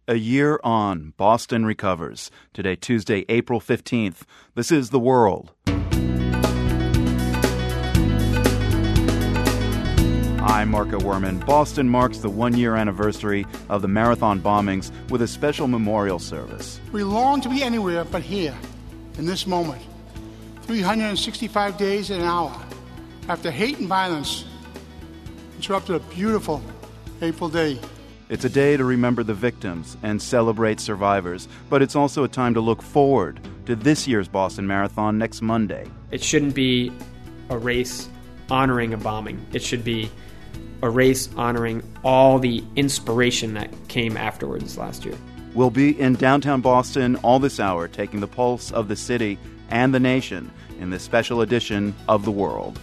A year on, Boston recovers. Today, Tuesday, April 15th. This is The World. I'm Marco Werman. Boston marks the one-year anniversary of the marathon bombings with a special memorial service. We long to be anywhere but here, in this moment. 365 days and an hour after hate and violence interrupted a beautiful April day. It's a day to remember the victims and celebrate survivors, but it's also a time to look forward to this year's Boston Marathon next Monday. It shouldn't be a race honoring a bombing. It should be a race honoring all the inspiration that came afterwards last year. We'll be in downtown Boston all this hour, taking the pulse of the city and the nation in this special edition of The World.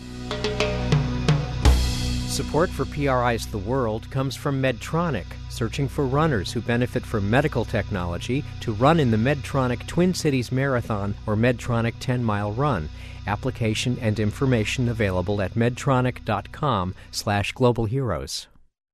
Support for PRI's The World comes from Medtronic, searching for runners who benefit from medical technology to run in the Medtronic Twin Cities Marathon or Medtronic 10-mile run. Application and information available at medtronic.com/globalheroes.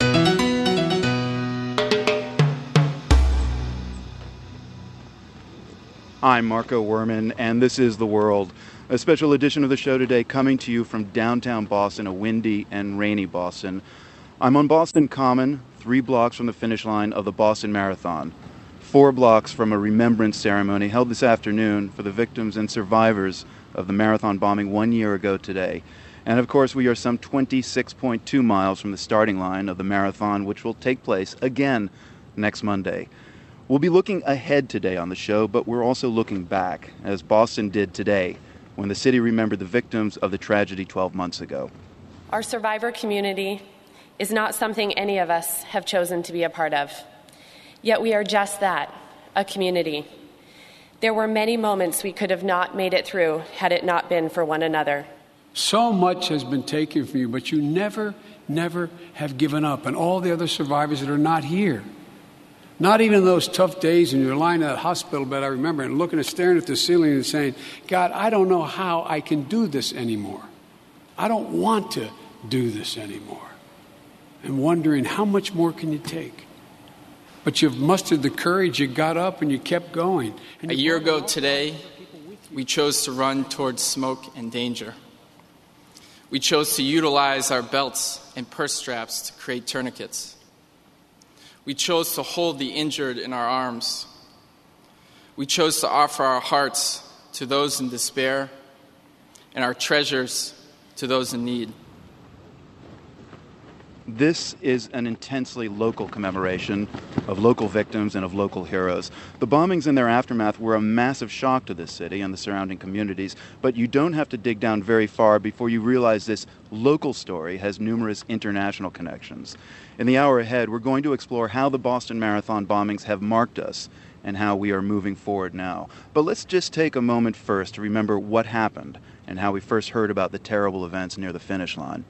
I'm Marco Werman, and this is The World. A special edition of the show today coming to you from downtown Boston, a windy and rainy Boston. I'm on Boston Common, 3 blocks from the finish line of the Boston Marathon, 4 blocks from a remembrance ceremony held this afternoon for the victims and survivors of the marathon bombing 1 year ago today. And of course, we are some 26.2 miles from the starting line of the marathon, which will take place again next Monday. We'll be looking ahead today on the show, but we're also looking back, as Boston did today, when the city remembered the victims of the tragedy 12 months ago. Our survivor community is not something any of us have chosen to be a part of. Yet we are just that, a community. There were many moments we could have not made it through had it not been for one another. So much has been taken from you, but you never have given up. And all the other survivors that are not here, not even those tough days when you're lying in that hospital bed, I remember, and staring at the ceiling and saying, God, I don't know how I can do this anymore. I don't want to do this anymore. And wondering, how much more can you take? But you've mustered the courage, you got up and you kept going. A year ago today, we chose to run towards smoke and danger. We chose to utilize our belts and purse straps to create tourniquets. We chose to hold the injured in our arms. We chose to offer our hearts to those in despair and our treasures to those in need. This is an intensely local commemoration of local victims and of local heroes. The bombings and their aftermath were a massive shock to this city and the surrounding communities, but you don't have to dig down very far before you realize this local story has numerous international connections. In the hour ahead, we're going to explore how the Boston Marathon bombings have marked us and how we are moving forward now. But let's just take a moment first to remember what happened and how we first heard about the terrible events near the finish line.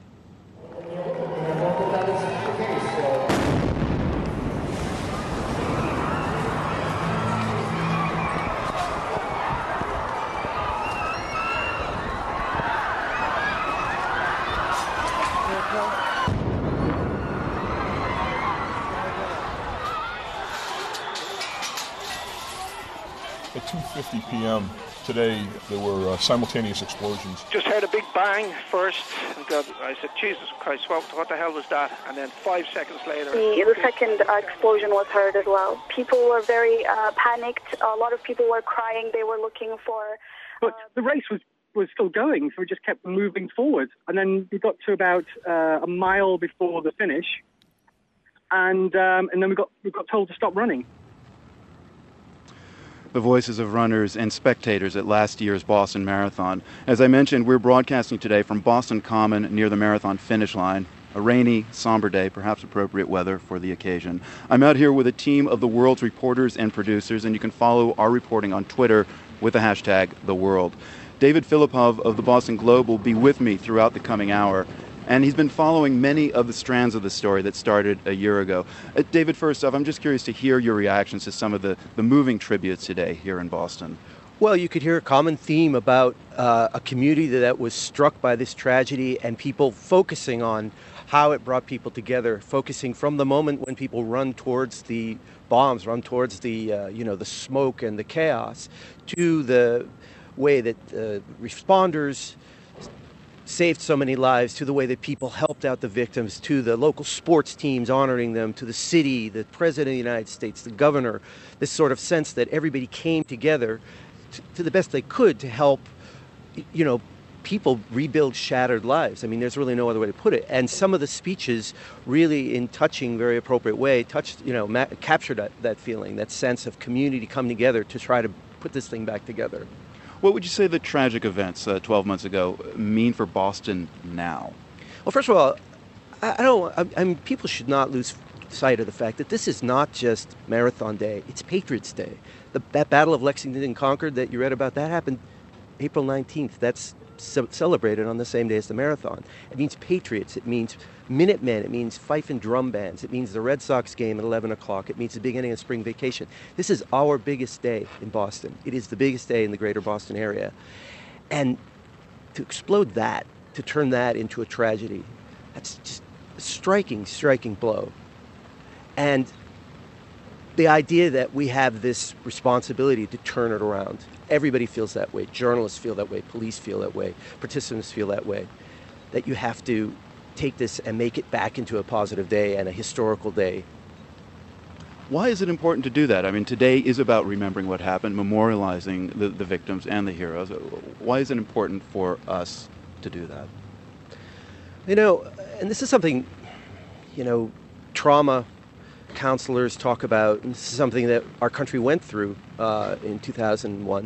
At 2:50 p.m. today, there were simultaneous explosions. Just heard a big bang first. I said, Jesus Christ, what the hell was that? And then 5 seconds later... The second explosion was heard as well. People were very panicked. A lot of people were crying. They were looking for... But the race was still going, so we just kept moving forward. And then we got to about a mile before the finish, and then we got told to stop running. The voices of runners and spectators at last year's Boston Marathon. As I mentioned, we're broadcasting today from Boston Common near the marathon finish line. A rainy, somber day, perhaps appropriate weather for the occasion. I'm out here with a team of The World's reporters and producers, and you can follow our reporting on Twitter with the hashtag #TheWorld. David Filipov of the Boston Globe will be with me throughout the coming hour. And he's been following many of the strands of the story that started a year ago. David, first off, I'm just curious to hear your reactions to some of the moving tributes today here in Boston. Well, you could hear a common theme about a community that was struck by this tragedy and people focusing on how it brought people together, focusing from the moment when people run towards the bombs, run towards the the smoke and the chaos, to the way that responders saved so many lives, to the way that people helped out the victims, to the local sports teams honoring them, to the city, the president of the United States, the governor, this sort of sense that everybody came together to the best they could to help, people rebuild shattered lives. I mean, there's really no other way to put it. And some of the speeches really, in touching, very appropriate way, captured that feeling, that sense of community coming together to try to put this thing back together. What would you say the tragic events 12 months ago mean for Boston now? Well, first of all, I mean, people should not lose sight of the fact that this is not just Marathon Day, it's Patriots Day. That Battle of Lexington and Concord that you read about, that happened April 19th. That's celebrated on the same day as the marathon. It means Patriots, it means Minutemen, it means fife and drum bands, it means the Red Sox game at 11 o'clock, it means the beginning of spring vacation. This is our biggest day in Boston. It is the biggest day in the greater Boston area. And to explode that, to turn that into a tragedy, that's just a striking blow. And the idea that we have this responsibility to turn it around. Everybody feels that way. Journalists feel that way. Police feel that way. Participants feel that way. That you have to take this and make it back into a positive day and a historical day. Why is it important to do that? I mean, today is about remembering what happened, memorializing the victims and the heroes. Why is it important for us to do that? And this is something, trauma counselors talk about, and this is something that our country went through in 2001.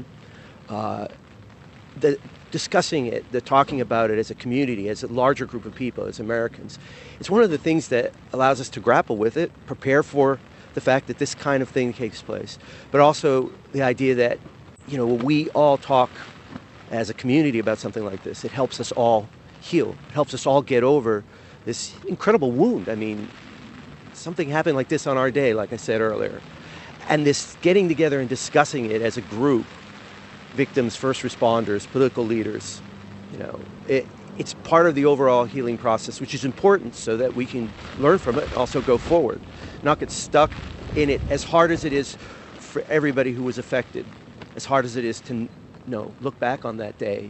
Discussing it, talking about it as a community, as a larger group of people, as Americans, it's one of the things that allows us to grapple with it, prepare for the fact that this kind of thing takes place, but also the idea that, when we all talk as a community about something like this, it helps us all heal. It helps us all get over this incredible wound. I mean, something happened like this on our day, like I said earlier. And this getting together and discussing it as a group, victims, first responders, political leaders, it's part of the overall healing process, which is important so that we can learn from it and also go forward, not get stuck in it, as hard as it is for everybody who was affected, as hard as it is to look back on that day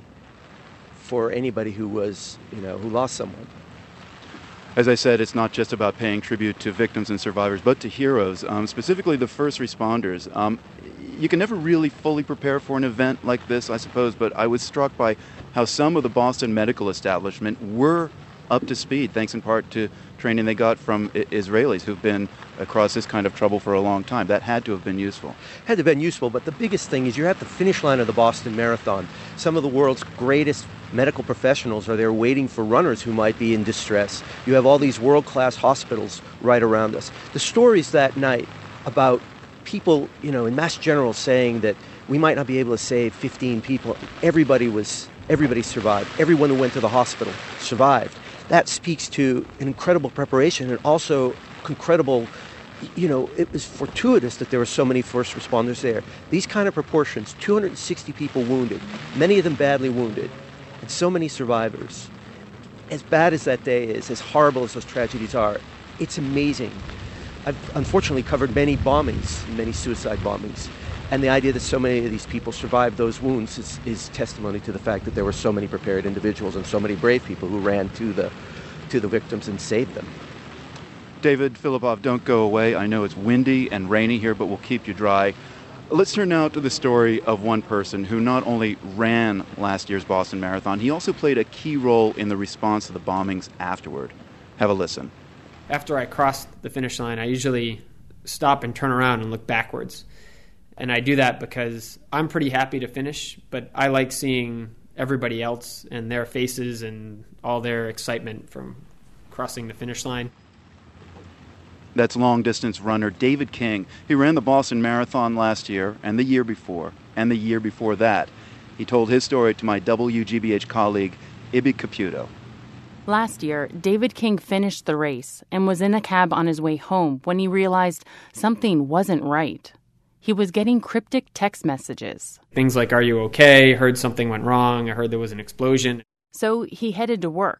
for anybody who was, who lost someone. As I said, it's not just about paying tribute to victims and survivors, but to heroes, specifically the first responders. You can never really fully prepare for an event like this, I suppose, but I was struck by how some of the Boston medical establishment were up to speed, thanks in part to training they got from Israelis who've been across this kind of trouble for a long time. That had to have been useful. Had to have been useful, but the biggest thing is you're at the finish line of the Boston Marathon. Some of the world's greatest medical professionals are there waiting for runners who might be in distress. You have all these world-class hospitals right around us. The stories that night about people, in Mass General saying that we might not be able to save 15 people. Everybody survived. Everyone who went to the hospital survived. That speaks to an incredible preparation and also incredible, it was fortuitous that there were so many first responders there. These kind of proportions, 260 people wounded, many of them badly wounded, and so many survivors. As bad as that day is, as horrible as those tragedies are, it's amazing. I've unfortunately covered many bombings, many suicide bombings, and the idea that so many of these people survived those wounds is testimony to the fact that there were so many prepared individuals and so many brave people who ran to the victims and saved them. David Filipov, don't go away. I know it's windy and rainy here, but we'll keep you dry. Let's turn now to the story of one person who not only ran last year's Boston Marathon, he also played a key role in the response to the bombings afterward. Have a listen. After I crossed the finish line, I usually stop and turn around and look backwards. And I do that because I'm pretty happy to finish, but I like seeing everybody else and their faces and all their excitement from crossing the finish line. That's long-distance runner David King. He ran the Boston Marathon last year and the year before and the year before that. He told his story to my WGBH colleague, Ibi Caputo. Last year, David King finished the race and was in a cab on his way home when he realized something wasn't right. He was getting cryptic text messages. Things like, "Are you okay? Heard something went wrong. I heard there was an explosion." So he headed to work.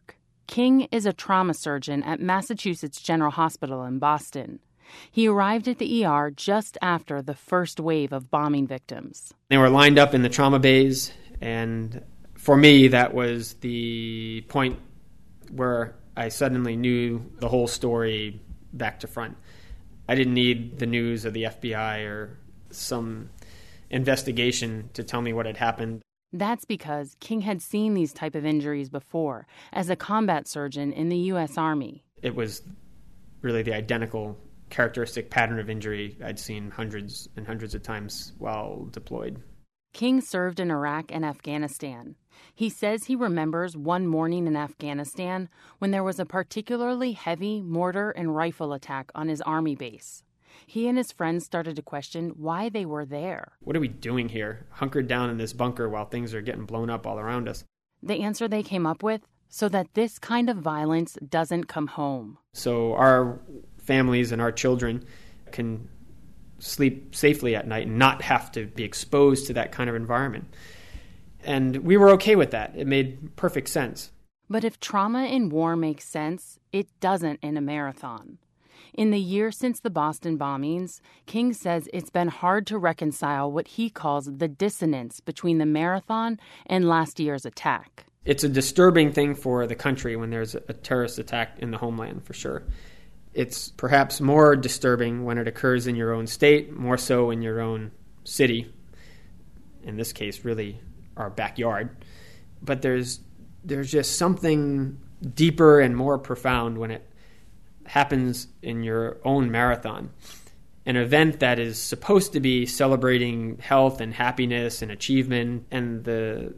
King is a trauma surgeon at Massachusetts General Hospital in Boston. He arrived at the ER just after the first wave of bombing victims. They were lined up in the trauma bays, and for me, that was the point where I suddenly knew the whole story back to front. I didn't need the news of the FBI or some investigation to tell me what had happened. That's because King had seen these type of injuries before as a combat surgeon in the U.S. Army. It was really the identical characteristic pattern of injury I'd seen hundreds and hundreds of times while deployed. King served in Iraq and Afghanistan. He says he remembers one morning in Afghanistan when there was a particularly heavy mortar and rifle attack on his Army base. He and his friends started to question why they were there. What are we doing here, hunkered down in this bunker while things are getting blown up all around us? The answer they came up with, so that this kind of violence doesn't come home. So our families and our children can sleep safely at night and not have to be exposed to that kind of environment. And we were okay with that. It made perfect sense. But if trauma in war makes sense, it doesn't in a marathon. In the year since the Boston bombings, King says it's been hard to reconcile what he calls the dissonance between the marathon and last year's attack. It's a disturbing thing for the country when there's a terrorist attack in the homeland, for sure. It's perhaps more disturbing when it occurs in your own state, more so in your own city. In this case, really our backyard. But there's just something deeper and more profound when it happens in your own marathon. An event that is supposed to be celebrating health and happiness and achievement, and the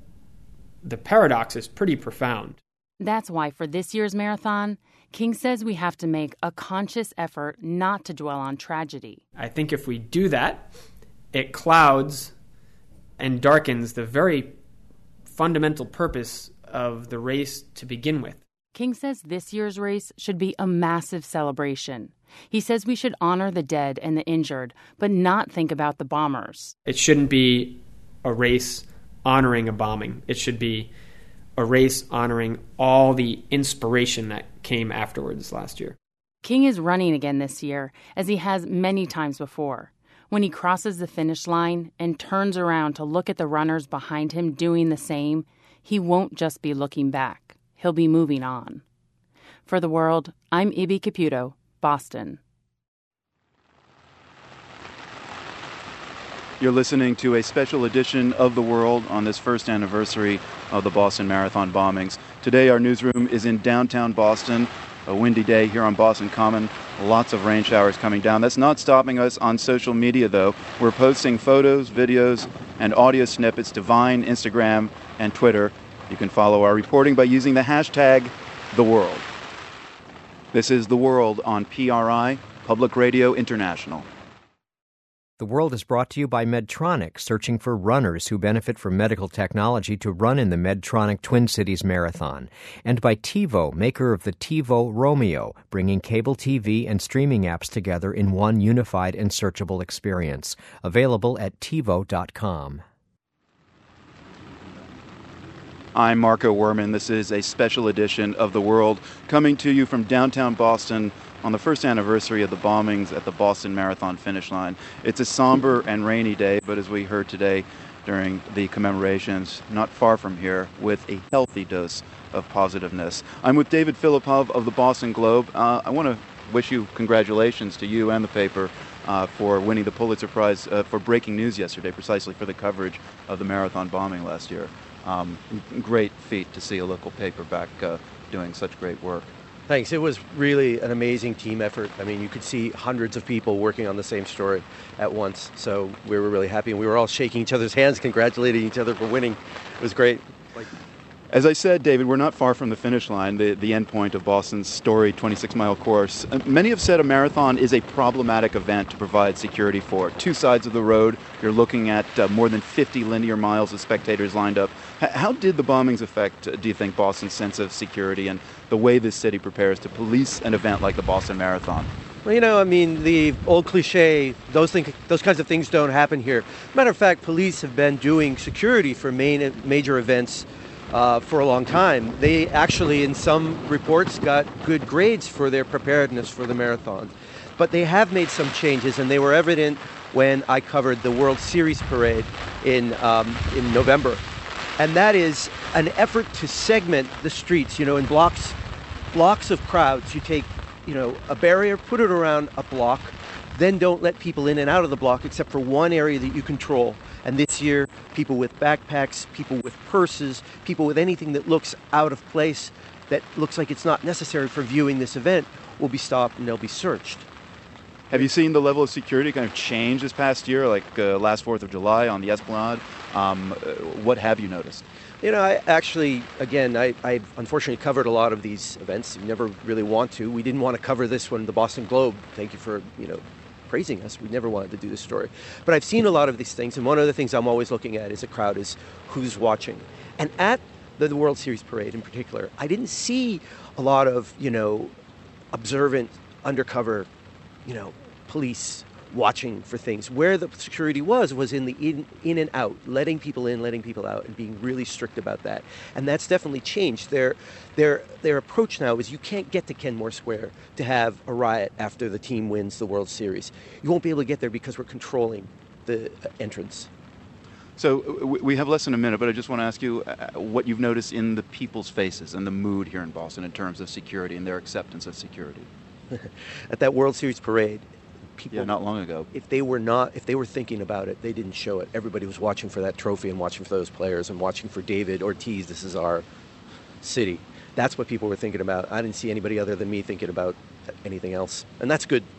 paradox is pretty profound. That's why for this year's marathon, King says we have to make a conscious effort not to dwell on tragedy. I think if we do that, it clouds and darkens the very fundamental purpose of the race to begin with. King says this year's race should be a massive celebration. He says we should honor the dead and the injured, but not think about the bombers. It shouldn't be a race honoring a bombing. It should be a race honoring all the inspiration that came afterwards last year. King is running again this year, as he has many times before. When he crosses the finish line and turns around to look at the runners behind him doing the same, he won't just be looking back. He'll be moving on. For The World, I'm Ibi Caputo, Boston. You're listening to a special edition of The World on this first anniversary of the Boston Marathon bombings. Today our newsroom is in downtown Boston. A windy day here on Boston Common. Lots of rain showers coming down. That's not stopping us on social media, though. We're posting photos, videos, and audio snippets to Vine, Instagram, and Twitter. You can follow our reporting by using the hashtag #TheWorld. This is The World on PRI, Public Radio International. The World is brought to you by Medtronic, searching for runners who benefit from medical technology to run in the Medtronic Twin Cities Marathon. And by TiVo, maker of the TiVo Romeo, bringing cable TV and streaming apps together in one unified and searchable experience. Available at TiVo.com. I'm Marco Werman. This is a special edition of The World, coming to you from downtown Boston on the first anniversary of the bombings at the Boston Marathon finish line. It's a somber and rainy day, but as we heard today during the commemorations, not far from here, with a healthy dose of positiveness. I'm with David Filipov of the Boston Globe. I want to wish you congratulations to you and the paper for winning the Pulitzer Prize for breaking news yesterday, precisely for the coverage of the marathon bombing last year. Great feat to see a local paper back doing such great work. Thanks. It was really an amazing team effort. I mean, you could see hundreds of people working on the same story at once. So we were really happy, and we were all shaking each other's hands, congratulating each other for winning. It was great. As I said, David, we're not far from the finish line, the end point of Boston's storied 26-mile course. Many have said a marathon is a problematic event to provide security for. Two sides of the road, you're looking at more than 50 linear miles of spectators lined up. How did the bombings affect, do you think, Boston's sense of security and the way this city prepares to police an event like the Boston Marathon? Well, you know, I mean, the old cliche, those kinds of things don't happen here. Matter of fact, police have been doing security for major events for a long time. They actually, in some reports, got good grades for their preparedness for the marathon. But they have made some changes, and they were evident when I covered the World Series parade in November. And that is an effort to segment the streets, in blocks of crowds. You take, a barrier, put it around a block, then don't let people in and out of the block except for one area that you control. And this year, people with backpacks, people with purses, people with anything that looks out of place, that looks like it's not necessary for viewing this event, will be stopped and they'll be searched. Have you seen the level of security kind of change this past year, like last 4th of July on the Esplanade? What have you noticed? I actually, again, I unfortunately covered a lot of these events. We never really want to. We didn't want to cover this one, the Boston Globe. Thank you for, praising us. We never wanted to do this story. But I've seen a lot of these things, and one of the things I'm always looking at as a crowd is who's watching. And at the World Series parade in particular, I didn't see a lot of, observant, undercover, police watching for things. Where the security was in the in and out, letting people in, letting people out, and being really strict about that. And that's definitely changed. Their approach now is you can't get to Kenmore Square to have a riot after the team wins the World Series. You won't be able to get there because we're controlling the entrance. So we have less than a minute, but I just want to ask you what you've noticed in the people's faces and the mood here in Boston in terms of security and their acceptance of security. At that World Series parade, people, not long ago, if they were thinking about it, they didn't show it. Everybody was watching for that trophy and watching for those players and watching for David Ortiz. This is our city. That's what people were thinking about. I didn't see anybody other than me thinking about anything else, and that's good.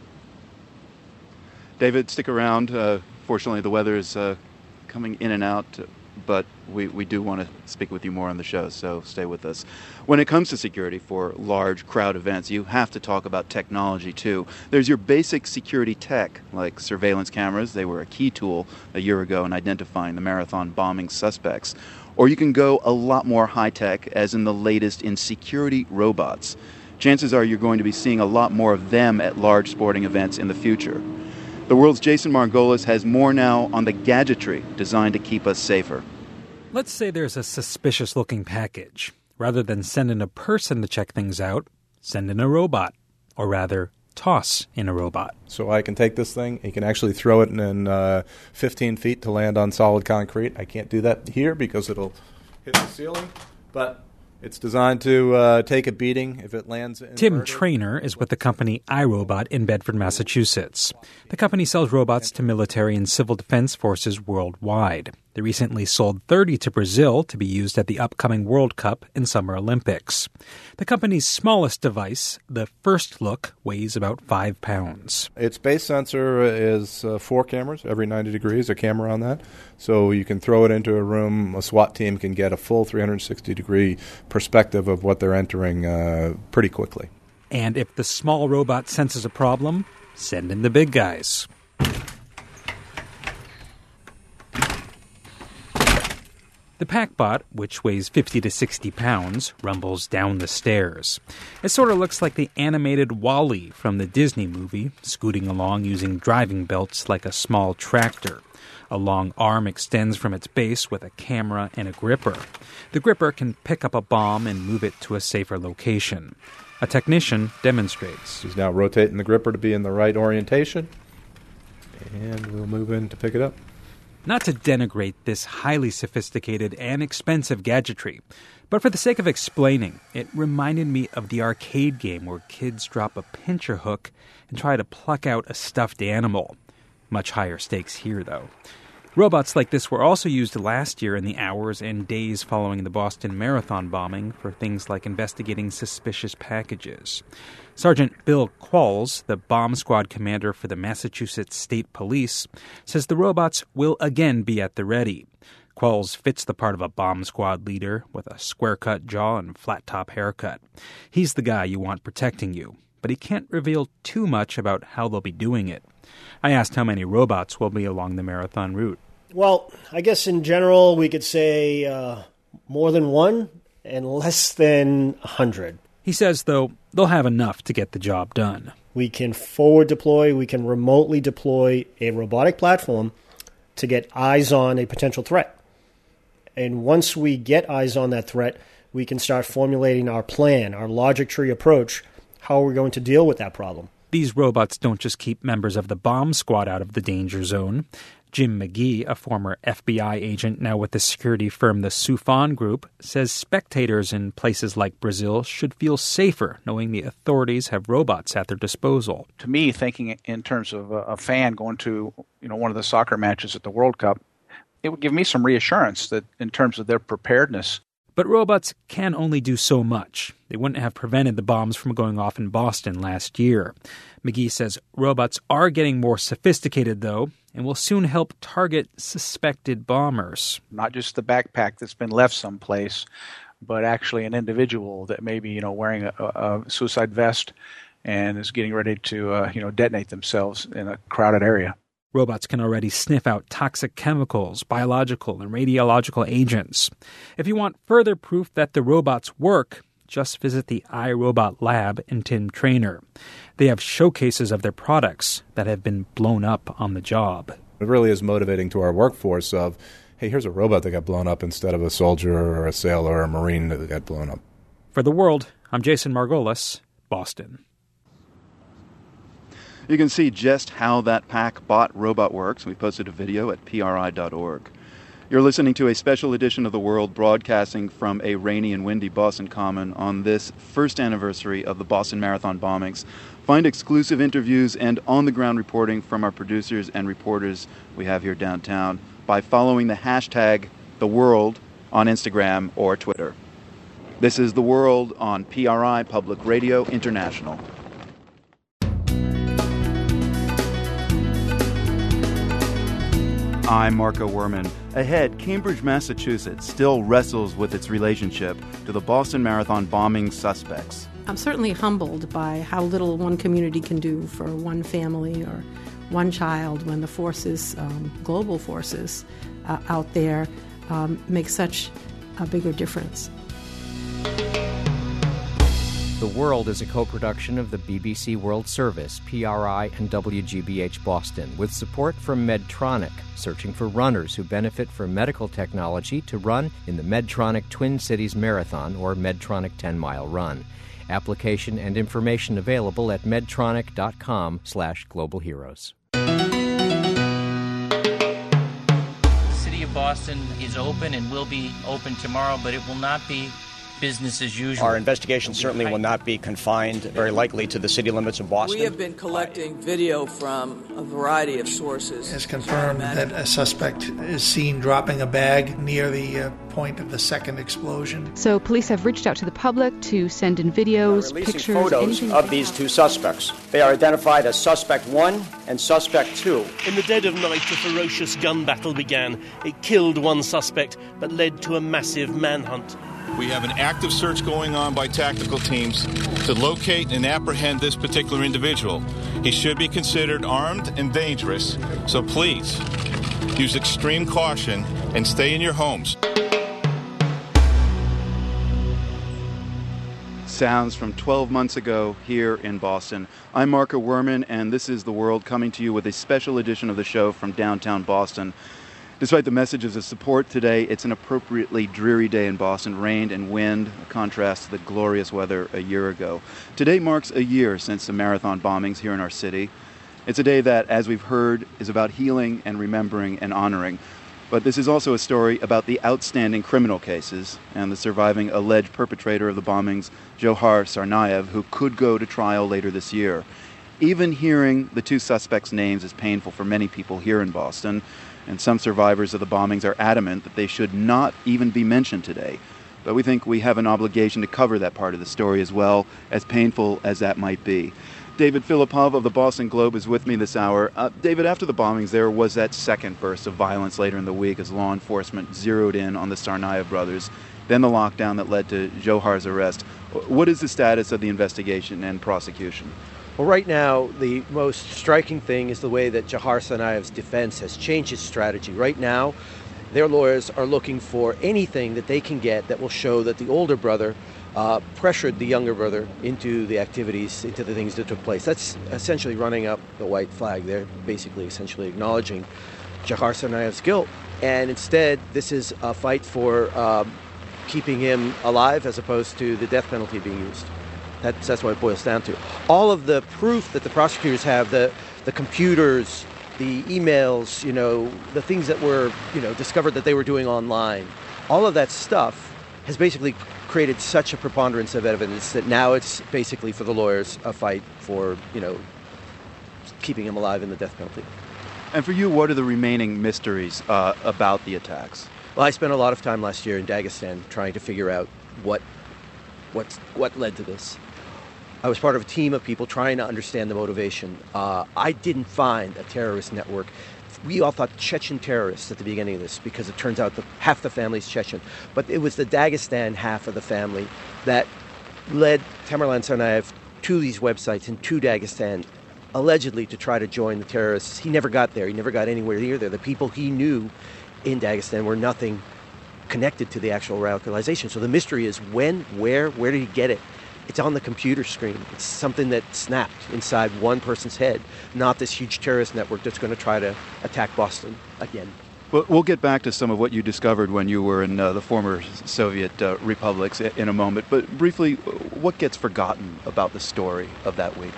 David, stick around. Fortunately, the weather is coming in and out, but we do want to speak with you more on the show, so stay with us. When it comes to security for large crowd events, you have to talk about technology too. There's your basic security tech, like surveillance cameras. They were a key tool a year ago in identifying the marathon bombing suspects. Or you can go a lot more high-tech, as in the latest in security robots. Chances are you're going to be seeing a lot more of them at large sporting events in the future. The world's Jason Margolis has more now on the gadgetry designed to keep us safer. Let's say there's a suspicious-looking package. Rather than send in a person to check things out, send in a robot. Or rather, toss in a robot. So I can take this thing, you can actually throw it in 15 feet to land on solid concrete. I can't do that here because it'll hit the ceiling, but it's designed to take a beating if it lands in Tim Trainer is with the company iRobot in Bedford, Massachusetts. The company sells robots to military and civil defense forces worldwide. They recently sold 30 to Brazil to be used at the upcoming World Cup and Summer Olympics. The company's smallest device, the First Look, weighs about 5 pounds. Its base sensor is 4 cameras, every 90 degrees, a camera on that. So you can throw it into a room, a SWAT team can get a full 360-degree perspective of what they're entering pretty quickly. And if the small robot senses a problem, send in the big guys. The PackBot, which weighs 50 to 60 pounds, rumbles down the stairs. It sort of looks like the animated WALL-E from the Disney movie, scooting along using driving belts like a small tractor. A long arm extends from its base with a camera and a gripper. The gripper can pick up a bomb and move it to a safer location. A technician demonstrates. He's now rotating the gripper to be in the right orientation, and we'll move in to pick it up. Not to denigrate this highly sophisticated and expensive gadgetry, but for the sake of explaining, it reminded me of the arcade game where kids drop a pincher hook and try to pluck out a stuffed animal. Much higher stakes here, though. Robots like this were also used last year in the hours and days following the Boston Marathon bombing for things like investigating suspicious packages. Sergeant Bill Qualls, the bomb squad commander for the Massachusetts State Police, says the robots will again be at the ready. Qualls fits the part of a bomb squad leader with a square-cut jaw and flat-top haircut. He's the guy you want protecting you, but he can't reveal too much about how they'll be doing it. I asked how many robots will be along the marathon route. Well, I guess in general we could say more than one and less than 100. He says, though, they'll have enough to get the job done. We can forward deploy, we can remotely deploy a robotic platform to get eyes on a potential threat. And once we get eyes on that threat, we can start formulating our plan, our logic tree approach, how we're going to deal with that problem. These robots don't just keep members of the bomb squad out of the danger zone. Jim McGee, a former FBI agent now with the security firm the Soufan Group, says spectators in places like Brazil should feel safer knowing the authorities have robots at their disposal. To me, thinking in terms of a fan going to one of the soccer matches at the World Cup, it would give me some reassurance that in terms of their preparedness. But robots can only do so much. They wouldn't have prevented the bombs from going off in Boston last year. McGee says robots are getting more sophisticated, though, and will soon help target suspected bombers. Not just the backpack that's been left someplace, but actually an individual that may be, wearing a suicide vest and is getting ready to, detonate themselves in a crowded area. Robots can already sniff out toxic chemicals, biological and radiological agents. If you want further proof that the robots work, just visit the iRobot Lab in Tim Traynor. They have showcases of their products that have been blown up on the job. It really is motivating to our workforce of, hey, here's a robot that got blown up instead of a soldier or a sailor or a Marine that got blown up. For The World, I'm Jason Margolis, Boston. You can see just how that PackBot robot works. We posted a video at PRI.org. You're listening to a special edition of The World broadcasting from a rainy and windy Boston Common on this first anniversary of the Boston Marathon bombings. Find exclusive interviews and on-the-ground reporting from our producers and reporters we have here downtown by following the hashtag #TheWorld on Instagram or Twitter. This is The World on PRI Public Radio International. I'm Marco Werman. Ahead, Cambridge, Massachusetts still wrestles with its relationship to the Boston Marathon bombing suspects. I'm certainly humbled by how little one community can do for one family or one child when the forces, global forces out there, make such a bigger difference. The World is a co-production of the BBC World Service, PRI, and WGBH Boston, with support from Medtronic, searching for runners who benefit from medical technology to run in the Medtronic Twin Cities Marathon or Medtronic 10-mile run. Application and information available at medtronic.com/globalheroes. The City of Boston is open and will be open tomorrow, but it will not be business as usual. Our investigation certainly will not be confined, very likely, to the city limits of Boston. We have been collecting video from a variety of sources. It's confirmed that a suspect is seen dropping a bag near the point of the second explosion. So police have reached out to the public to send in videos, pictures, photos of these two suspects. They are identified as Suspect 1 and Suspect 2. In the dead of night, a ferocious gun battle began. It killed one suspect, but led to a massive manhunt. We have an active search going on by tactical teams to locate and apprehend this particular individual. He should be considered armed and dangerous, so please use extreme caution and stay in your homes. Sounds from 12 months ago here in Boston. I'm Marco Werman, and this is The World, coming to you with a special edition of the show from downtown Boston. Despite the messages of support today, it's an appropriately dreary day in Boston. Rain and wind, a contrast to the glorious weather a year ago. Today marks a year since the marathon bombings here in our city. It's a day that, as we've heard, is about healing and remembering and honoring. But this is also a story about the outstanding criminal cases and the surviving alleged perpetrator of the bombings, Dzhokhar Tsarnaev, who could go to trial later this year. Even hearing the two suspects' names is painful for many people here in Boston. And some survivors of the bombings are adamant that they should not even be mentioned today. But we think we have an obligation to cover that part of the story as well, as painful as that might be. David Filipov of the Boston Globe is with me this hour. David, after the bombings, there was that second burst of violence later in the week as law enforcement zeroed in on the Tsarnaev brothers, then the lockdown that led to Dzhokhar's arrest. What is the status of the investigation and prosecution? Well, right now, the most striking thing is the way that Dzhokhar Tsarnaev's defense has changed its strategy. Right now, their lawyers are looking for anything that they can get that will show that the older brother pressured the younger brother into the activities, into the things that took place. That's essentially running up the white flag. They're basically essentially acknowledging Dzhokhar Tsarnaev's guilt. And instead, this is a fight for keeping him alive as opposed to the death penalty being used. That's what it boils down to. All of the proof that the prosecutors have, the computers, the emails, the things that were, discovered that they were doing online, all of that stuff has basically created such a preponderance of evidence that now it's basically for the lawyers a fight for, keeping him alive in the death penalty. And for you, what are the remaining mysteries about the attacks? Well, I spent a lot of time last year in Dagestan trying to figure out what led to this. I was part of a team of people trying to understand the motivation. I didn't find a terrorist network. We all thought Chechen terrorists at the beginning of this because it turns out that half the family's Chechen. But it was the Dagestan half of the family that led Tamerlan Tsarnaev to these websites and to Dagestan, allegedly to try to join the terrorists. He never got there. He never got anywhere near there. The people he knew in Dagestan were nothing connected to the actual radicalization. So the mystery is when, where did he get it? It's on the computer screen. It's something that snapped inside one person's head, not this huge terrorist network that's going to try to attack Boston again. Well, we'll get back to some of what you discovered when you were in the former Soviet republics in a moment. But briefly, what gets forgotten about the story of that week?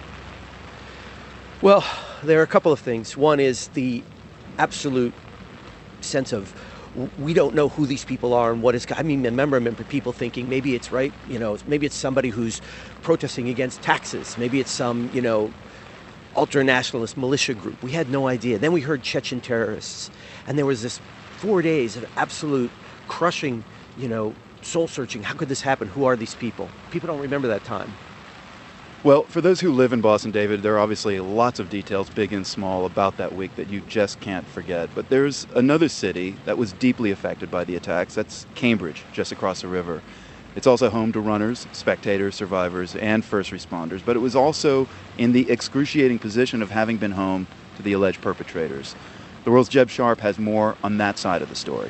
Well, there are a couple of things. One is the absolute sense of we don't know who these people are and what is. I remember people thinking maybe it's right, maybe it's somebody who's protesting against taxes. Maybe it's some, ultra-nationalist militia group. We had no idea. Then we heard Chechen terrorists. And there was this 4 days of absolute crushing, soul-searching. How could this happen? Who are these people? People don't remember that time. Well, for those who live in Boston, David, there are obviously lots of details, big and small, about that week that you just can't forget. But there's another city that was deeply affected by the attacks. That's Cambridge, just across the river. It's also home to runners, spectators, survivors, and first responders. But it was also in the excruciating position of having been home to the alleged perpetrators. The World's Jeb Sharp has more on that side of the story.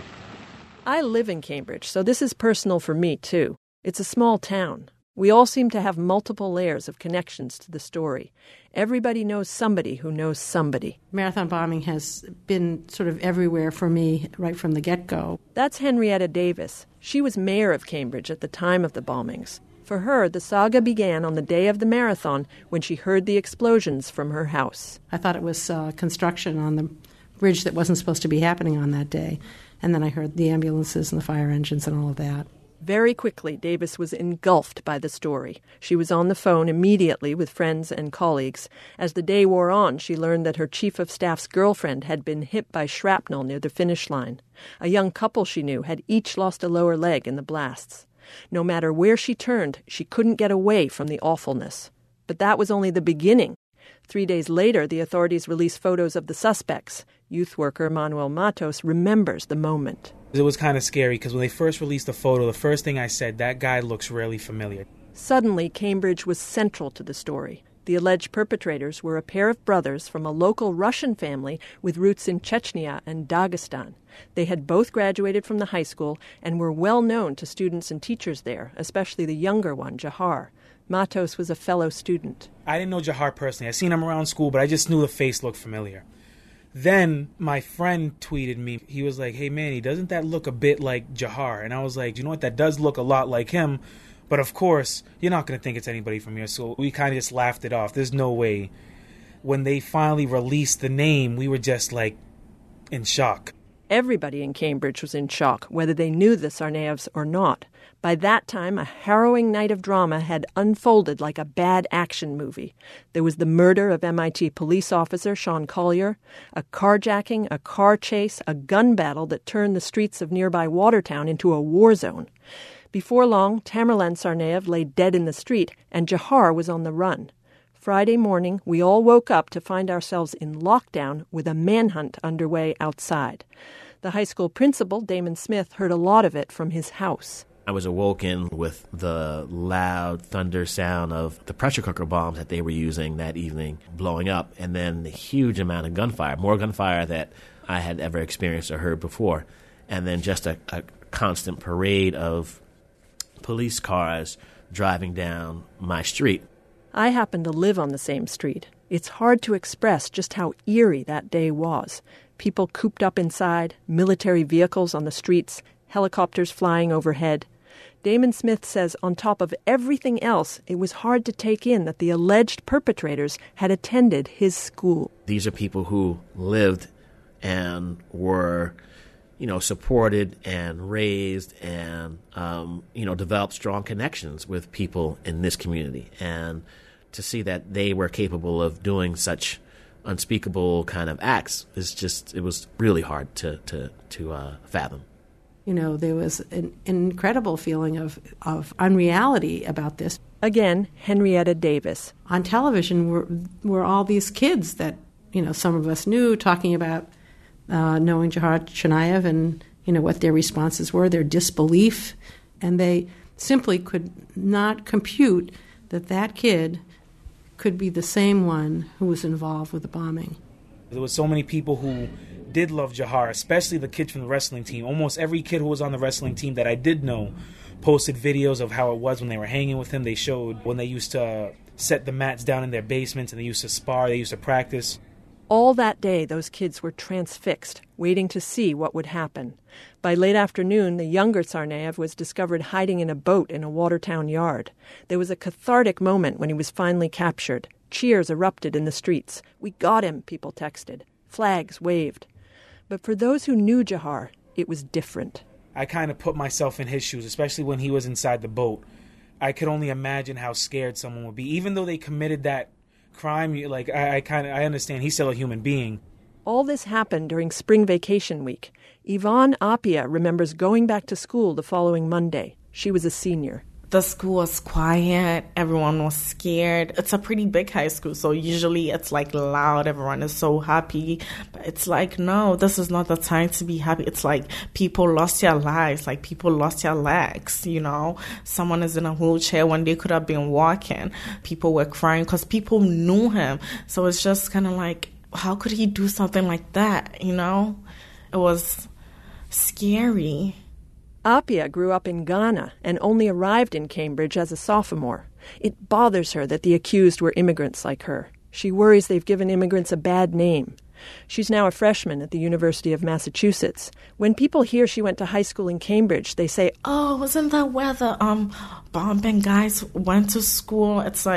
I live in Cambridge, so this is personal for me, too. It's a small town. We all seem to have multiple layers of connections to the story. Everybody knows somebody who knows somebody. Marathon bombing has been sort of everywhere for me right from the get-go. That's Henrietta Davis. She was mayor of Cambridge at the time of the bombings. For her, the saga began on the day of the marathon when she heard the explosions from her house. I thought it was construction on the bridge that wasn't supposed to be happening on that day. And then I heard the ambulances and the fire engines and all of that. Very quickly, Davis was engulfed by the story. She was on the phone immediately with friends and colleagues. As the day wore on, she learned that her chief of staff's girlfriend had been hit by shrapnel near the finish line. A young couple she knew had each lost a lower leg in the blasts. No matter where she turned, she couldn't get away from the awfulness. But that was only the beginning. 3 days later, the authorities released photos of the suspects. Youth worker Manuel Matos remembers the moment. It was kind of scary because when they first released the photo, the first thing I said, that guy looks really familiar. Suddenly, Cambridge was central to the story. The alleged perpetrators were a pair of brothers from a local Russian family with roots in Chechnya and Dagestan. They had both graduated from the high school and were well known to students and teachers there, especially the younger one, Dzhokhar. Matos was a fellow student. I didn't know Dzhokhar personally. I'd seen him around school, but I just knew the face looked familiar. Then my friend tweeted me. He was like, "Hey, Manny, doesn't that look a bit like Dzhokhar?" And I was like, "You know what? That does look a lot like him. But of course, you're not going to think it's anybody from here." So we kind of just laughed it off. There's no way. When they finally released the name, we were just like in shock. Everybody in Cambridge was in shock, whether they knew the Tsarnaevs or not. By that time, a harrowing night of drama had unfolded like a bad action movie. There was the murder of MIT police officer Sean Collier, a carjacking, a car chase, a gun battle that turned the streets of nearby Watertown into a war zone. Before long, Tamerlan Tsarnaev lay dead in the street, and Dzhokhar was on the run. Friday morning, we all woke up to find ourselves in lockdown with a manhunt underway outside. The high school principal, Damon Smith, heard a lot of it from his house. I was awoken with the loud thunder sound of the pressure cooker bombs that they were using that evening blowing up, and then the huge amount of gunfire, more gunfire that I had ever experienced or heard before, and then just a constant parade of police cars driving down my street. I happened to live on the same street. It's hard to express just how eerie that day was. People cooped up inside, military vehicles on the streets, helicopters flying overhead. Damon Smith says on top of everything else, it was hard to take in that the alleged perpetrators had attended his school. These are people who lived and were, supported and raised and, developed strong connections with people in this community. And to see that they were capable of doing such unspeakable kind of acts it was really hard to fathom. There was an incredible feeling of unreality about this. Again, Henrietta Davis. On television were all these kids that, some of us knew, talking about knowing Dzhokhar Tsarnaev and, what their responses were, their disbelief. And they simply could not compute that kid could be the same one who was involved with the bombing. There was so many people who did love Dzhokhar, especially the kids from the wrestling team. Almost every kid who was on the wrestling team that I did know posted videos of how it was when they were hanging with him. They showed when they used to set the mats down in their basements and they used to spar, they used to practice. All that day, those kids were transfixed, waiting to see what would happen. By late afternoon, the younger Tsarnaev was discovered hiding in a boat in a Watertown yard. There was a cathartic moment when he was finally captured. Cheers erupted in the streets. "We got him," people texted. Flags waved. But for those who knew Dzhokhar, it was different. I kind of put myself in his shoes, especially when he was inside the boat. I could only imagine how scared someone would be. Even though they committed that crime, I understand he's still a human being. All this happened during spring vacation week. Yvonne Appia remembers going back to school the following Monday. She was a senior. The school was quiet. Everyone was scared. It's a pretty big high school, so usually it's loud. Everyone is so happy. But it's no, this is not the time to be happy. It's people lost their lives. People lost their legs, Someone is in a wheelchair when they could have been walking. People were crying because people knew him. So it's just kind of how could he do something like that, It was scary. Appia grew up in Ghana and only arrived in Cambridge as a sophomore. It bothers her that the accused were immigrants like her. She worries they've given immigrants a bad name. She's now a freshman at the University of Massachusetts. When people hear she went to high school in Cambridge, they say, "Oh, wasn't that where the bombing guys went to school?" It's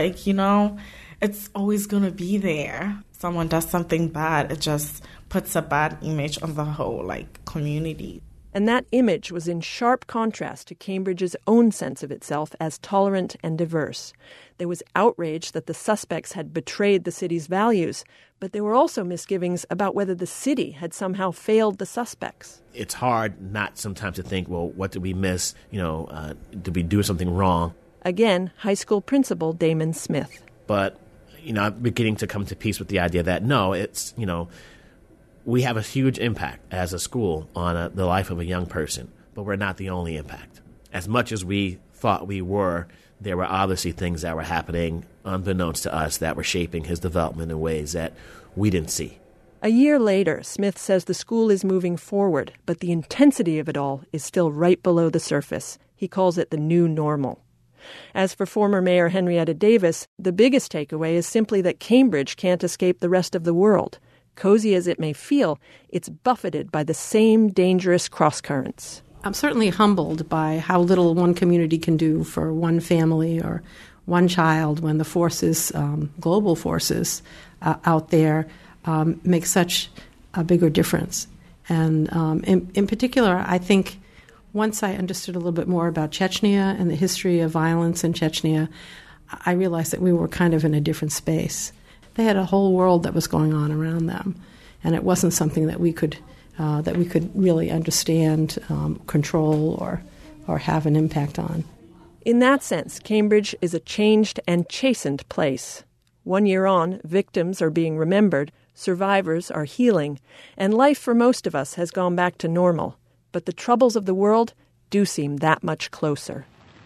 it's always going to be there. Someone does something bad, it just puts a bad image on the whole community. And that image was in sharp contrast to Cambridge's own sense of itself as tolerant and diverse. There was outrage that the suspects had betrayed the city's values, but there were also misgivings about whether the city had somehow failed the suspects. It's hard not sometimes to think, well, what did we miss? Did we do something wrong? Again, high school principal Damon Smith. But, I'm beginning to come to peace with the idea that, no, it's, we have a huge impact as a school on the life of a young person, but we're not the only impact. As much as we thought we were, there were obviously things that were happening unbeknownst to us that were shaping his development in ways that we didn't see. A year later, Smith says the school is moving forward, but the intensity of it all is still right below the surface. He calls it the new normal. As for former Mayor Henrietta Davis, the biggest takeaway is simply that Cambridge can't escape the rest of the world. Cozy as it may feel, it's buffeted by the same dangerous crosscurrents. I'm certainly humbled by how little one community can do for one family or one child when the forces, global forces out there, make such a bigger difference. And in particular, I think once I understood a little bit more about Chechnya and the history of violence in Chechnya, I realized that we were kind of in a different space. They had a whole world that was going on around them, and it wasn't something that we could really understand, control, or have an impact on. In that sense, Cambridge is a changed and chastened place. 1 year on, victims are being remembered, survivors are healing, and life for most of us has gone back to normal. But the troubles of the world do seem that much closer.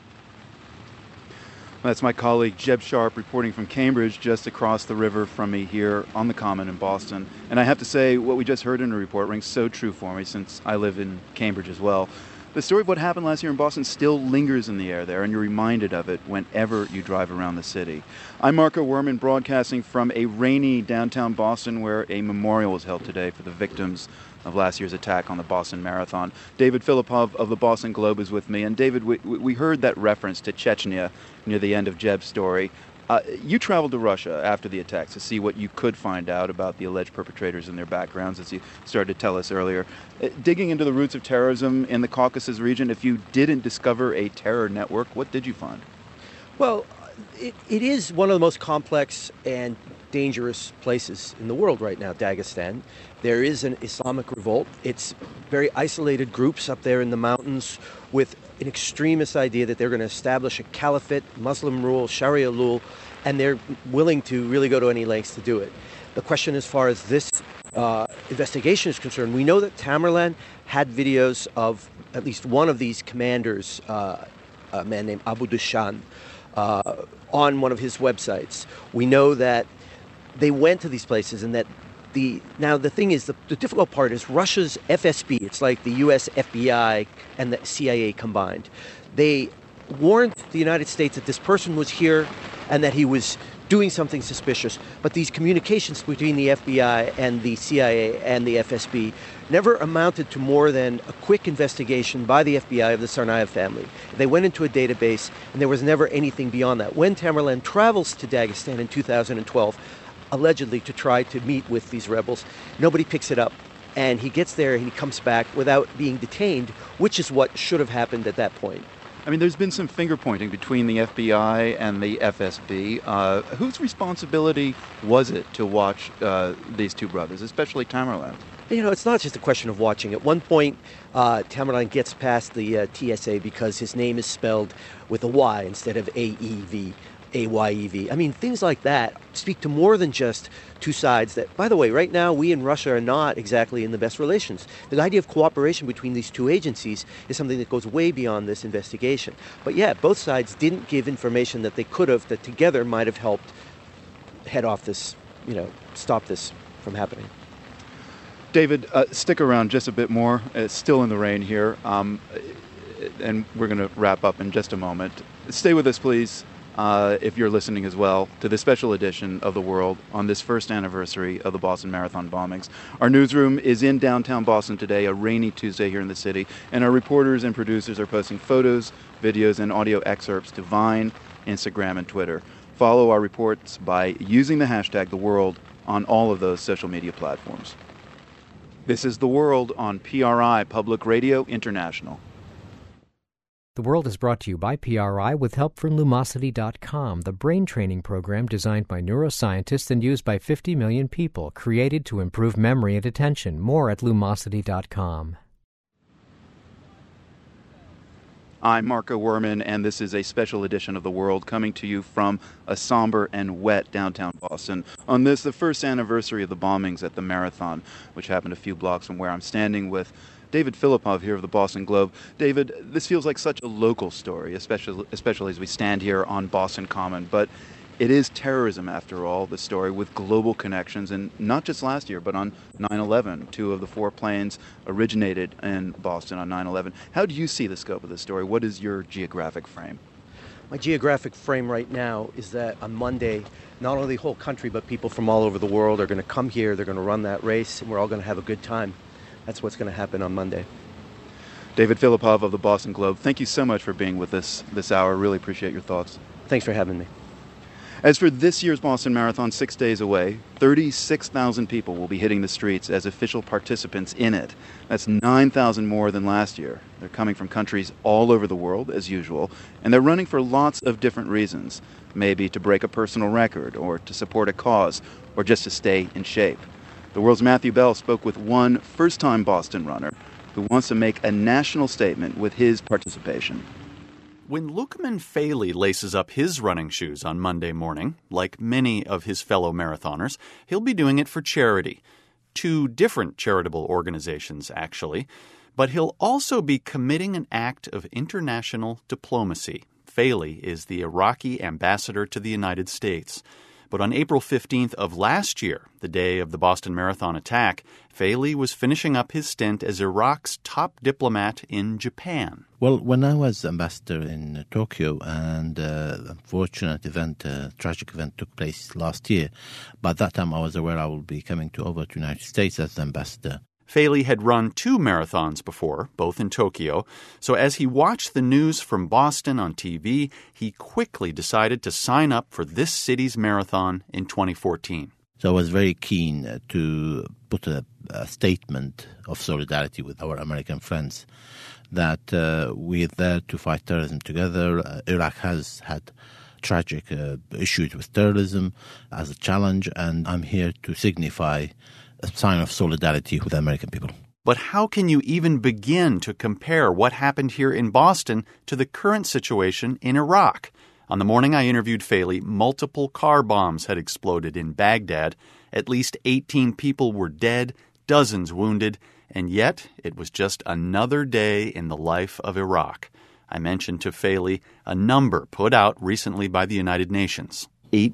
That's my colleague Jeb Sharp reporting from Cambridge, just across the river from me here on the Common in Boston. And I have to say, what we just heard in the report rings so true for me, since I live in Cambridge as well. The story of what happened last year in Boston still lingers in the air there, and you're reminded of it whenever you drive around the city. I'm Marco Werman, broadcasting from a rainy downtown Boston where a memorial was held today for the victims of last year's attack on the Boston Marathon. David Filipov of the Boston Globe is with me. And David, we heard that reference to Chechnya near the end of Jeb's story. You traveled to Russia after the attacks to see what you could find out about the alleged perpetrators and their backgrounds, as you started to tell us earlier. Digging into the roots of terrorism in the Caucasus region, if you didn't discover a terror network, what did you find? Well, it is one of the most complex and dangerous places in the world right now, Dagestan. There is an Islamic revolt. It's very isolated groups up there in the mountains with an extremist idea that they're going to establish a caliphate, Muslim rule, Sharia rule, and they're willing to really go to any lengths to do it. The question as far as this investigation is concerned, we know that Tamerlan had videos of at least one of these commanders, a man named Abu Dushan, on one of his websites. We know that they went to these places and that now the thing is, the difficult part is Russia's FSB. It's like the U.S. FBI and the CIA combined. They warned the United States that this person was here and that he was doing something suspicious. But these communications between the FBI and the CIA and the FSB never amounted to more than a quick investigation by the FBI of the Tsarnaev family. They went into a database, and there was never anything beyond that. When Tamerlan travels to Dagestan in 2012, allegedly to try to meet with these rebels, nobody picks it up. And he gets there and he comes back without being detained, which is what should have happened at that point. I mean, there's been some finger-pointing between the FBI and the FSB. Whose responsibility was it to watch these two brothers, especially Tamerlan? You know, it's not just a question of watching. At one point, Tamerlan gets past the TSA because his name is spelled with a Y instead of AYEV. I mean, things like that speak to more than just two sides that, by the way, right now we in Russia are not exactly in the best relations. The idea of cooperation between these two agencies is something that goes way beyond this investigation. But yeah, both sides didn't give information that they could have, that together might have helped head off this, stop this from happening. David, stick around just a bit more. It's still in the rain here, and we're going to wrap up in just a moment. Stay with us, please. If you're listening as well, to this special edition of The World on this first anniversary of the Boston Marathon bombings. Our newsroom is in downtown Boston today, a rainy Tuesday here in the city, and our reporters and producers are posting photos, videos, and audio excerpts to Vine, Instagram, and Twitter. Follow our reports by using the hashtag The World on all of those social media platforms. This is The World on PRI, Public Radio International. The World is brought to you by PRI with help from Lumosity.com, the brain training program designed by neuroscientists and used by 50 million people, created to improve memory and attention. More at Lumosity.com. I'm Marco Werman, and this is a special edition of The World coming to you from a somber and wet downtown Boston on this, the first anniversary of the bombings at the Marathon, which happened a few blocks from where I'm standing with David Filipov here of the Boston Globe. David, this feels like such a local story, especially as we stand here on Boston Common, but it is terrorism, after all, the story with global connections, and not just last year, but on 9/11. 2 of the 4 planes originated in Boston on 9/11. How do you see the scope of this story? What is your geographic frame? My geographic frame right now is that on Monday, not only the whole country, but people from all over the world are going to come here, they're going to run that race, and we're all going to have a good time. That's what's going to happen on Monday. David Filipov of the Boston Globe, thank you so much for being with us this hour. Really appreciate your thoughts. Thanks for having me. As for this year's Boston Marathon, 6 days away, 36,000 people will be hitting the streets as official participants in it. That's 9,000 more than last year. They're coming from countries all over the world, as usual, and they're running for lots of different reasons. Maybe to break a personal record, or to support a cause, or just to stay in shape. The World's Matthew Bell spoke with one first-time Boston runner who wants to make a national statement with his participation. When Lukman Faley laces up his running shoes on Monday morning, like many of his fellow marathoners, he'll be doing it for charity. 2 different charitable organizations, actually. But he'll also be committing an act of international diplomacy. Faley is the Iraqi ambassador to the United States. But on April 15th of last year, the day of the Boston Marathon attack, Faley was finishing up his stint as Iraq's top diplomat in Japan. Well, when I was ambassador in Tokyo, and unfortunate event, tragic event took place last year, by that time I was aware I would be coming over to the United States as the ambassador. Faley had run 2 marathons before, both in Tokyo, so as he watched the news from Boston on TV, he quickly decided to sign up for this city's marathon in 2014. So I was very keen to put a statement of solidarity with our American friends that we're there to fight terrorism together. Iraq has had tragic issues with terrorism as a challenge, and I'm here to signify a sign of solidarity with the American people. But how can you even begin to compare what happened here in Boston to the current situation in Iraq? On the morning I interviewed Faley, multiple car bombs had exploded in Baghdad. At least 18 people were dead, dozens wounded, and yet it was just another day in the life of Iraq. I mentioned to Faley a number put out recently by the United Nations.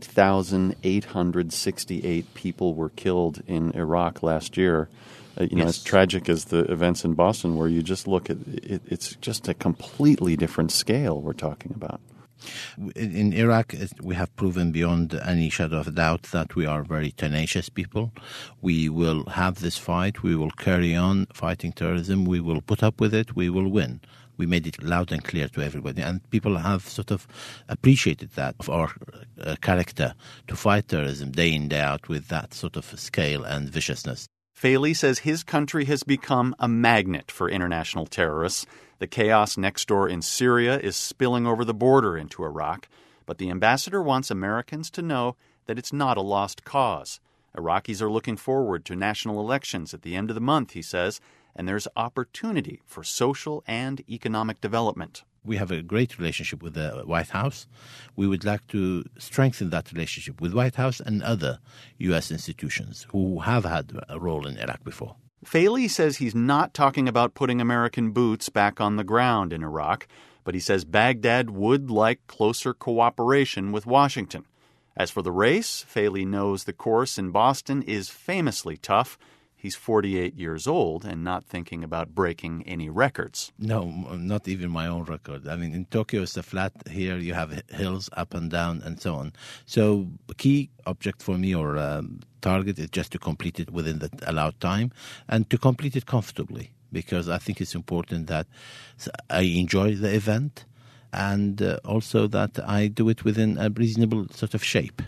8,868 people were killed in Iraq last year. As tragic as the events in Boston, where you just look at it, it's just a completely different scale we're talking about. In Iraq, we have proven beyond any shadow of a doubt that we are very tenacious people. We will have this fight. We will carry on fighting terrorism. We will put up with it. We will win. We made it loud and clear to everybody, and people have sort of appreciated that, of our character to fight terrorism day in, day out with that sort of scale and viciousness. Faley says his country has become a magnet for international terrorists. The chaos next door in Syria is spilling over the border into Iraq, but the ambassador wants Americans to know that it's not a lost cause. Iraqis are looking forward to national elections at the end of the month, he says, and there's opportunity for social and economic development. We have a great relationship with the White House. We would like to strengthen that relationship with the White House and other U.S. institutions who have had a role in Iraq before. Faley says he's not talking about putting American boots back on the ground in Iraq, but he says Baghdad would like closer cooperation with Washington. As for the race, Faley knows the course in Boston is famously tough. He's 48 years old and not thinking about breaking any records. No, not even my own record. I mean, in Tokyo, it's a flat. Here you have hills up and down and so on. So a key object for me or target is just to complete it within the allowed time and to complete it comfortably, because I think it's important that I enjoy the event and also that I do it within a reasonable sort of shape.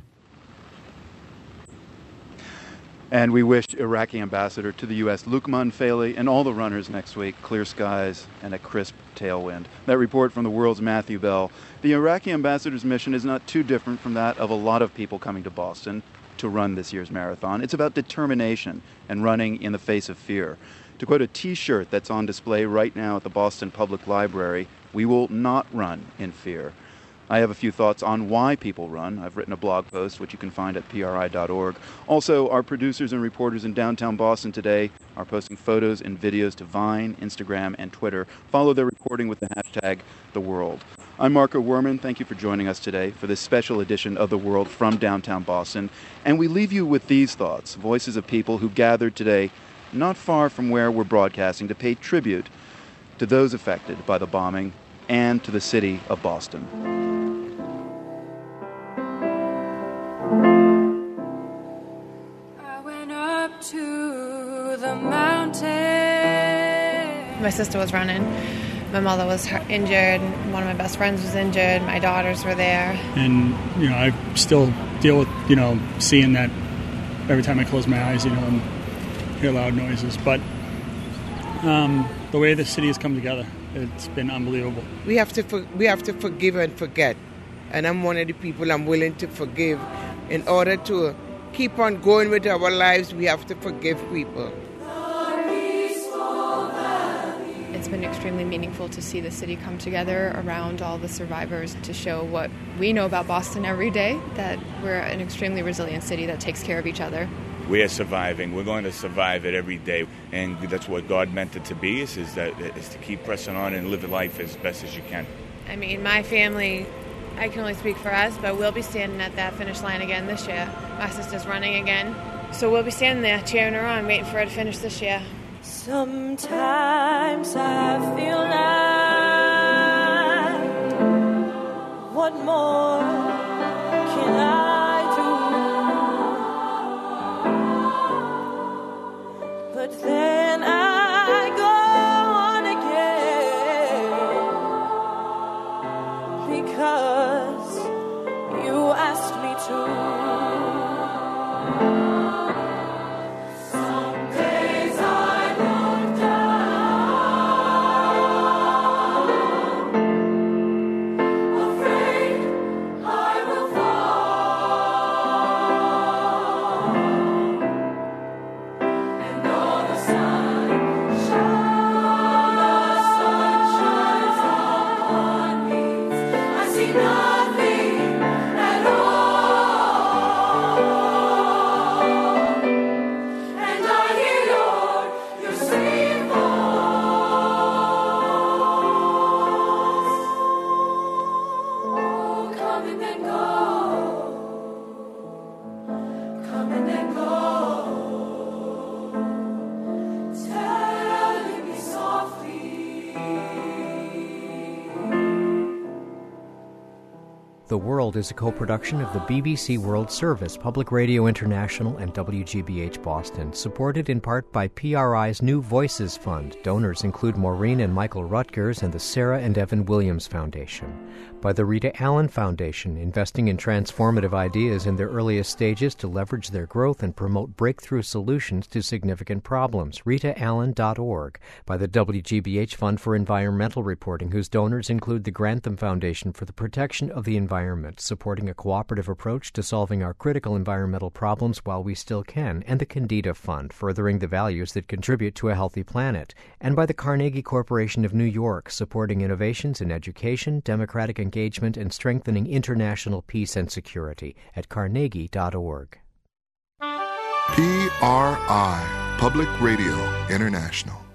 And we wish Iraqi ambassador to the U.S., Luqman Faley, and all the runners next week clear skies and a crisp tailwind. That report from the World's Matthew Bell. The Iraqi ambassador's mission is not too different from that of a lot of people coming to Boston to run this year's marathon. It's about determination and running in the face of fear. To quote a T-shirt that's on display right now at the Boston Public Library, "We will not run in fear." I have a few thoughts on why people run. I've written a blog post, which you can find at PRI.org. Also, our producers and reporters in downtown Boston today are posting photos and videos to Vine, Instagram, and Twitter. Follow their reporting with the hashtag #TheWorld. I'm Marco Werman. Thank you for joining us today for this special edition of The World from downtown Boston. And we leave you with these thoughts, voices of people who gathered today not far from where we're broadcasting to pay tribute to those affected by the bombing and to the city of Boston. To the mountain. My sister was running. My mother was injured. One of my best friends was injured. My daughters were there. And, I still deal with, seeing that every time I close my eyes, and hear loud noises. But the way the city has come together, it's been unbelievable. We have to forgive and forget. And I'm one of the people I'm willing to forgive in order to keep on going with our lives. We have to forgive people. It's been extremely meaningful to see the city come together around all the survivors to show what we know about Boston every day, that we're an extremely resilient city that takes care of each other. We are surviving. We're going to survive it every day. And that's what God meant it to be, is to keep pressing on and live life as best as you can. I mean, my family I can only speak for us, but we'll be standing at that finish line again this year. My sister's running again. So we'll be standing there cheering her on, waiting for her to finish this year. Sometimes I feel like, what more can I do? But then I go on again, because you asked me to. The World is a co-production of the BBC World Service, Public Radio International, and WGBH Boston, supported in part by PRI's New Voices Fund. Donors include Maureen and Michael Rutgers and the Sarah and Evan Williams Foundation. By the Rita Allen Foundation, investing in transformative ideas in their earliest stages to leverage their growth and promote breakthrough solutions to significant problems. RitaAllen.org. By the WGBH Fund for Environmental Reporting, whose donors include the Grantham Foundation for the Protection of the Environment, supporting a cooperative approach to solving our critical environmental problems while we still can, and the Candida Fund, furthering the values that contribute to a healthy planet. And by the Carnegie Corporation of New York, supporting innovations in education, democratic engagement, and strengthening international peace and security at carnegie.org. PRI, Public Radio International.